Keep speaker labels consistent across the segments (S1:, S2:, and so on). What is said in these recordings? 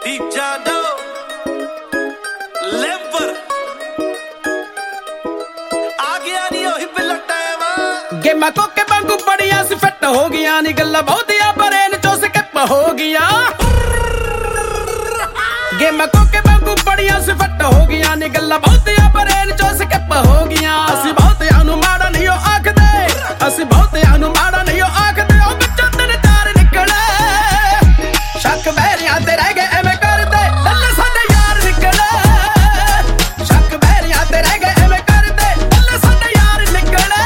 S1: Deep John Doe Lemper ਆ ਗਿਆ ਨੀ ਉਹੀ ਬਿੱਲਾ ਟਾਈਮ
S2: ਗੇਮਾਂ ਕੋਕੇ ਵਾਂਗੂ ਬੜੀਆਂ ਸੀ ਫਿੱਟ ਹੋ ਗਈਆਂ ਨੀ ਗੱਲਾਂ ਬਹੁਤੀਆਂ ਬਰੇਨ ਚੋਂ ਸਕਿਪ ਹੋ ਗਈਆਂ ਗੇਮਾਂ ਕੋਕੇ ਵਾਂਗੂ ਬੜੀਆਂ ਸੀ ਫਿੱਟ ਹੋ ਗਈਆਂ ਨੀ ਗੱਲਾਂ ਬਹੁਤੀਆਂ ਬਰੇਨ ਚੋਂ ਸਕਿਪ ਹੋ ਗਈਆਂ ਅਸੀਂ ਬਹੁਤਿਆਂ ਨੂੰ ਮਾੜਾ ਨਹੀਂ ਉਹ ਆਖਦੇ ਅਸੀਂ ਬਹੁਤਿਆਂ ਨੂੰ ਮਾੜਾ ਨਹੀਂ ਉਹ ਆਖਦੇ ਉਹ ਵਿੱਚੋਂ ਤਿੰਨ ਚਾਰ ਨਿਕਲੇ ਸ਼ੱਕ ਬਹਿਰਿਆਂ ਤੇ ਰਹਿ ਗਏ ਐਵੇਂ ਕਰਦੇ ਲੱਲੇ ਸਾਡੇ ਯਾਰ ਨਿਕਲੇ ਸ਼ੱਕ ਬਹਿਰਿਆਂ ਤੇ ਰਹਿ ਗਏ ਐਵੇਂ ਕਰਦੇ ਲੱਲੇ ਸਾਡੇ ਯਾਰ ਨਿਕਲੇ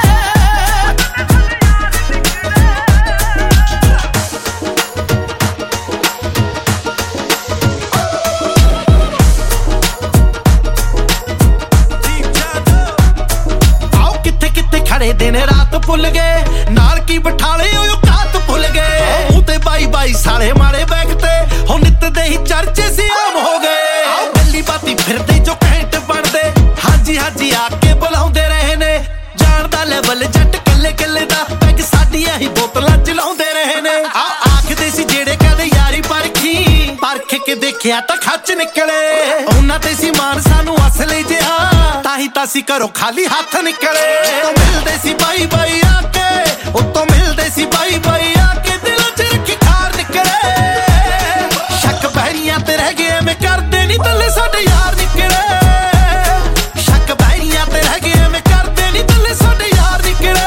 S1: ਆਓ ਕਿੱਥੇ ਕਿੱਥੇ ਖੜੇ ਦਿਨ ਰਾਤ ਭੁੱਲ ਗਏ ਨਾਲ ਕੀ ਬਿਠਾਲੇ ਉਹ ਕਾਤ ਭੁੱਲ ਗਏ ਮੂੰਹ ਤੇ ਬਾਈ ਬਾਈ ਸਾਲੇ ਮਾਰੇ ਬੈਗ ਤੇ ਹੁਣ ਨਿੱਤ ਦੇ ਹੀ ਚਰਚੇ ਸੀ ਆਮ ਹੋ ਗਏ ਆਓ ਗੱਲੀ ਬਾਤੀ ਫਿਰਦੇ ਜੋ ਘੈਂਟ ਬਣਦੇ ਹਾਂਜੀ ਹਾਂਜੀ ਆ ਕੇ ਬੁਲਾਉਂਦੇ ਰਹੇ ਨੇ ਜਾਣ ਦਾ ਲੈਵਲ ਜੱਟ ਕੱਲੇ ਕੱਲੇ ਦਾ ਪੈਗ ਸਾਡੀਆਂ ਹੀ ਬੋਤਲਾਂ ਚਲਾਉਂਦੇ ਰਹੇ ਨੇ ਆ ਆਖਦੇ ਸੀ ਜਿਹੜੇ ਕਦੇ ਯਾਰੀ ਪਰਖੀ ਪਰਖ ਕੇ ਦੇਖਿਆ ਤਾਂ ਖੱਚ ਨਿਕਲੇ ਉਹਨਾਂ ਤੇ ਸੀ ਮਾਨ ਸਾਨੂੰ ਅਸਲੀ ਜਿਹਾ ਤਾਂ ਹੀ ਤਾਂ ਸੀ ਘਰੋਂ ਖਾਲੀ ਹੱਥ ਨਿਕਲੇ ਤੋਂ ਮਿਲਦੇ ਸੀ ਬਾਈ ਬਾਈ ਆ ਕੇ ਉੱਤੋਂ ਮਿਲਦੇ ਸੀ ਬਾਈ ਬਾਈ ਆ ਕੇ ਦਿਲਾਂ 'ਚ ਰੱਖੀ ਖਾਰ ਨਿਕਲੇ ਸ਼ੱਕ ਬਹਿਰੀਆਂ ਤੇ ਰਹਿ ਗਏ ਐਵੇਂ ਕਰਦੇ ਨਹੀਂ ਤੱਲੇ ਸਾਡੇ ਯਾਰ ਨਿਕਲੇ ਸ਼ੱਕ ਬਹਿਰੀਆਂ ਤੇ ਰਹਿ ਗਏ ਐਵੇਂ ਕਰਦੇ ਨਹੀਂ ਤੱਲੇ ਸਾਡੇ ਯਾਰ ਨਿਕਲੇ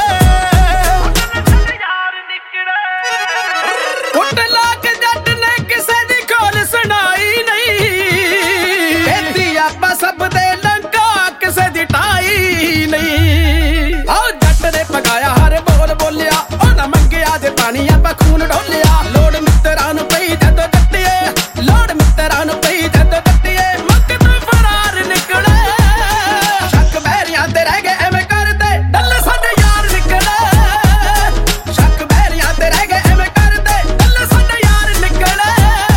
S2: ਕੁੱਟ ਲਾ ਕੇ ਜੱਟ ਨੇ ਕਿਸੇ ਦੀ ਖੋਲ ਸੁਣਾਈ ਨਹੀਂ ਕਹਿੰਦੀ ਆਪਾਂ ਸਭ ਦੇ ਲੰਕਾ ਕਿਸੇ ਦੀ ਟਾਈ ਨਹੀਂ ਆਹ ਜੱਟ ਨੇ ਪਗਾਇਆ ਹਰ ਬੋਲ ਬੋਲਿਆ ਉਹ ਨਾ ਮੰਗਿਆ ਜੇ ਪਾਣੀ ਆਪਾਂ ਖੂਨ ਢੋਲਿਆ ਲੋੜ ਮਿੱਤਰਾਂ ਨੂੰ ਪਈ ਜਦੋਂ ਡੱਟੀਏ ਲੋੜ ਮਿੱਤਰਾਂ ਨੂੰ ਪਈ ਜਦੋਂ ਡੱਟੀਏ ਮੁੱਕ ਤੋਂ ਫਰਾਰ ਨਿਕਲੇ ਸ਼ੱਕ ਬਹਿਰਿਆਂ ਤੇ ਰਹਿ ਗਏ ਐਵੇਂ ਕਰਦੇ ਡੱਲੇ ਸਾਡੇ ਯਾਰ ਨਿਕਲੇ ਸ਼ੱਕ ਬਹਿਰਿਆਂ ਤੇ ਰਹਿ ਗਏ ਐਵੇਂ ਕਰਦੇ ਡੱਲੇ ਸਾਡੇ ਯਾਰ ਨਿਕਲੇ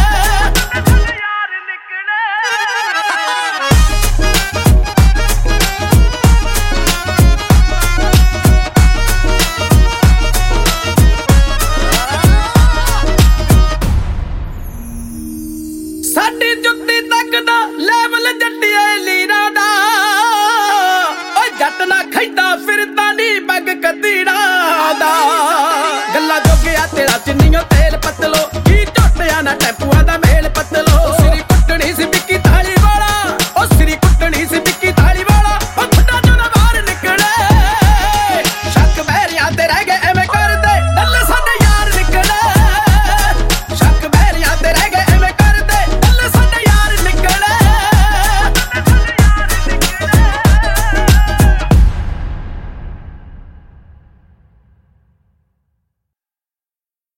S2: ਸਾਡੀ ਜੁੱਤੀ ਤੱਕ ਦਾ ਲੈਵਲ ਜੱਟੀਏ ਲੀਰਾਂ ਦਾ ਓਏ ਜੱਟ ਨਾ ਖੈਦਾ ਫਿਰਦਾ ਨੀ ਬੱਗ ਕਤੀੜਾ ਦਾ ਗੱਲਾਂ ਜੋਗਿਆ ਤੇਰਾ ਚਿੰਨੀਓ ਤੇਲ ਪਤਲੋ ਕੀ ਝੋਟਿਆਂ ਨਾ ਟੈਪੂਆਂ ਦਾ ਮੇਲ ਪਤਲੋ ਸਿਰੀ ਕੁੱਟਣੀ ਸੀ ਵਿੱਕੀ ਥਾਲੀ ਵਾਲਾ ਉਹ ਸਿਰੀ ਕੁੱਟਣੀ ਸੀ ਵਿੱਕੀ ਥਾਲੀ ਵਾਲਾ ਉਹ ਖੁੱਡਾ ਚੋਂ ਨਾ ਬਾਹਰ ਨਿਕਲੇ ਸ਼ੱਕ ਬਹਿਰਿਆਂ ਤੇ ਰਹਿ ਗਏ ਐਵੇਂ ਕਰਦੇ ਡੱਲੇ ਸਾਡੇ ਯਾਰ ਨਿਕਲੇ ਸ਼ੱਕ ਬਹਿਰਿਆਂ ਤੇ ਰਹਿ ਗਏ